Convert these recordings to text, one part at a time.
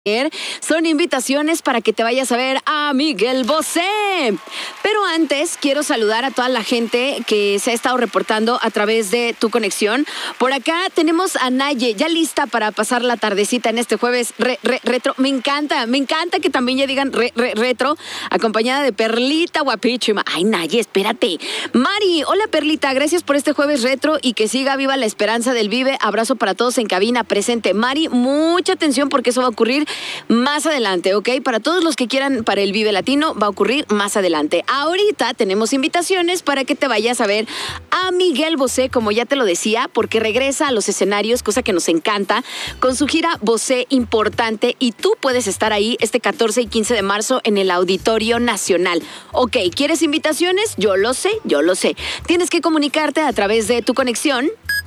Son invitaciones para que te vayas a ver a Miguel Bosé. Pero antes quiero saludar a toda la gente que se ha estado reportando a través de Tu Conexión. Por acá tenemos a Naye, ya lista para pasar la tardecita en este jueves retro. Me encanta que también ya digan retro, acompañada de Perlita guapísima. Ay, Naye, espérate. Mari, hola Perlita, gracias por este jueves retro y que siga viva la esperanza del Vive. Abrazo para todos en cabina presente. Mari, mucha atención porque eso va a ocurrir más adelante, ¿ok? Para todos los que quieran para el Vive Latino, va a ocurrir más adelante. Ahorita tenemos invitaciones para que te vayas a ver a Miguel Bosé, como ya te lo decía, porque regresa a los escenarios, cosa que nos encanta, con su gira Bosé Importante, y tú puedes estar ahí este 14 y 15 de marzo en el Auditorio Nacional. Ok, ¿quieres invitaciones? Yo lo sé. Tienes que comunicarte a través de Tu Conexión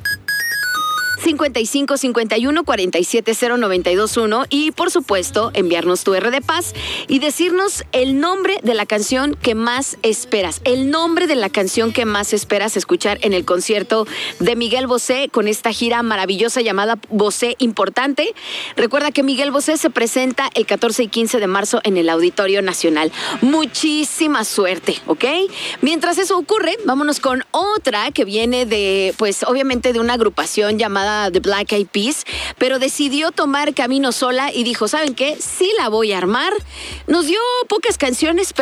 55 51 47 0921 y por supuesto enviarnos tu R de Paz y decirnos el nombre de la canción que más esperas, escuchar en el concierto de Miguel Bosé con esta gira maravillosa llamada Bosé Importante. Recuerda que Miguel Bosé se presenta el 14 y 15 de marzo en el Auditorio Nacional. Muchísima suerte, ¿ok? Mientras eso ocurre, vámonos con otra que viene de, pues obviamente de una agrupación llamada The Black Eyed Peas, pero decidió tomar camino sola y dijo, ¿saben qué? Sí la voy a armar. Nos dio pocas canciones, pero